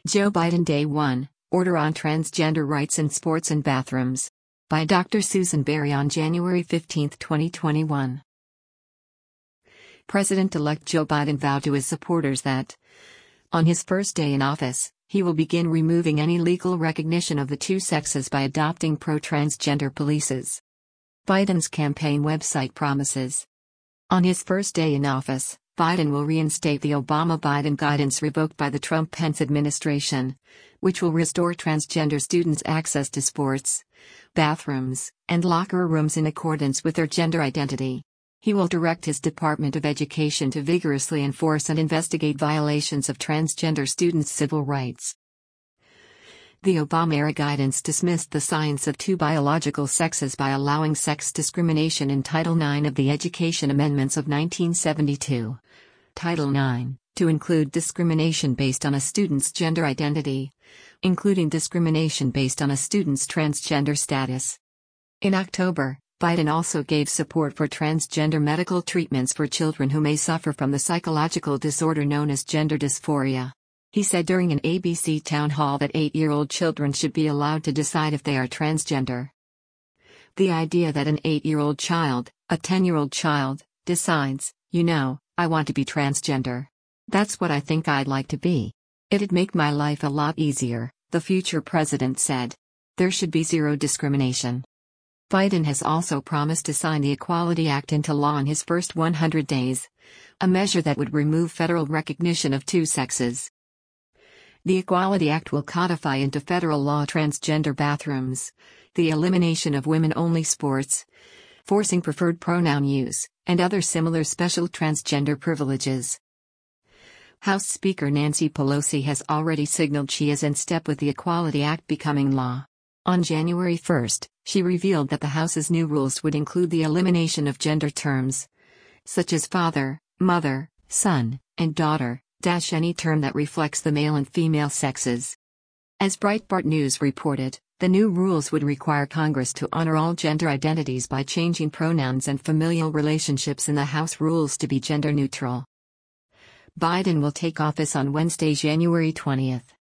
Joe Biden Day 1, Order on Transgender Rights in Sports and Bathrooms. By Dr. Susan Berry on January 15, 2021. President-elect Joe Biden vowed to his supporters that, on his first day in office, he will begin removing any legal recognition of the two sexes by adopting pro-transgender policies. Biden's campaign website promises. On his first day in office, Biden will reinstate the Obama-Biden guidance revoked by the Trump-Pence administration, which will restore transgender students access to sports, bathrooms, and locker rooms in accordance with their gender identity. He will direct his Department of Education to vigorously enforce and investigate violations of transgender students' civil rights. The Obama-era guidance dismissed the science of two biological sexes by allowing sex discrimination in Title IX of the Education Amendments of 1972. Title IX, to include discrimination based on a student's gender identity, including discrimination based on a student's transgender status. In October, Biden also gave support for transgender medical treatments for children who may suffer from the psychological disorder known as gender dysphoria. He said during an ABC town hall that 8-year-old children should be allowed to decide if they are transgender. The idea that an 8-year-old child, a 10-year-old child, decides, I want to be transgender. That's what I think I'd like to be. It'd make my life a lot easier, the future president said. There should be zero discrimination. Biden has also promised to sign the Equality Act into law in his first 100 days, a measure that would remove federal recognition of two sexes. The Equality Act will codify into federal law transgender bathrooms, the elimination of women-only sports, forcing preferred pronoun use, and other similar special transgender privileges. House Speaker Nancy Pelosi has already signaled she is in step with the Equality Act becoming law. On January 1, she revealed that the House's new rules would include the elimination of gender terms, such as father, mother, son, and daughter, any term that reflects the male and female sexes. As Breitbart News reported, the new rules would require Congress to honor all gender identities by changing pronouns and familial relationships in the House rules to be gender neutral. Biden will take office on Wednesday, January 20.